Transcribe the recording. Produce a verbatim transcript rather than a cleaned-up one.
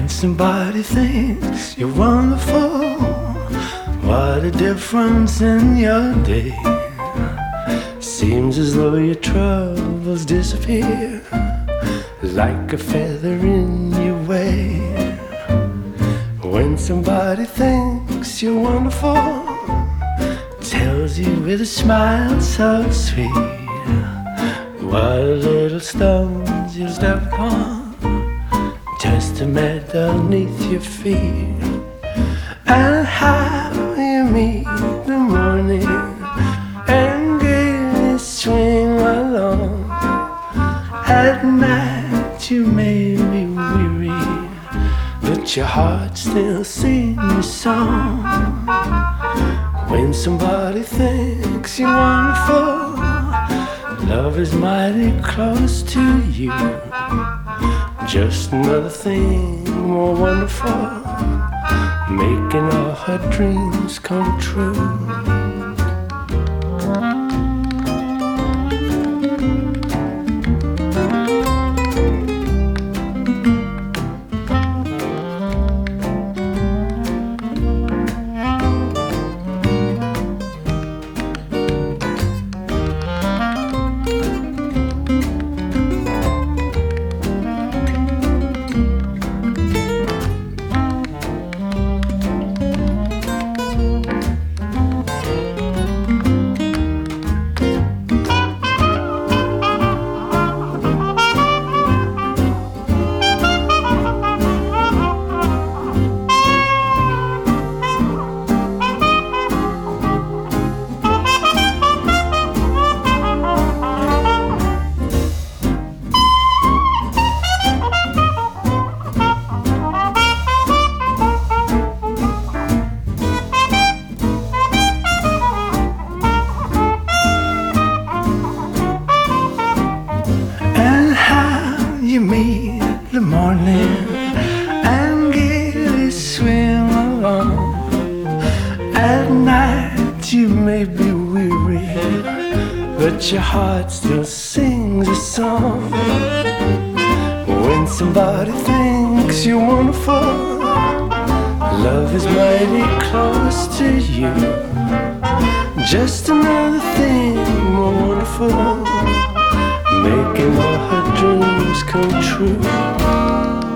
When somebody thinks you're wonderful, what a difference in your day. Seems as though your troubles disappear like a feather in your way. When somebody thinks you're wonderful, tells you with a smile so sweet, what a little stones you'll step upon just to melt underneath your feet. And how you meet the morning and gaily swing along. At night you may be weary, but your heart still sings a song. When somebody thinks you're wonderful, love is mighty close to you. Just another thing more wonderful, making all her dreams come true. You meet the morning and gaily swim along. At night you may be weary, but your heart still sings a song. When somebody thinks you're wonderful, love is mighty close to you. Just another thing more wonderful, making all her dreams come true.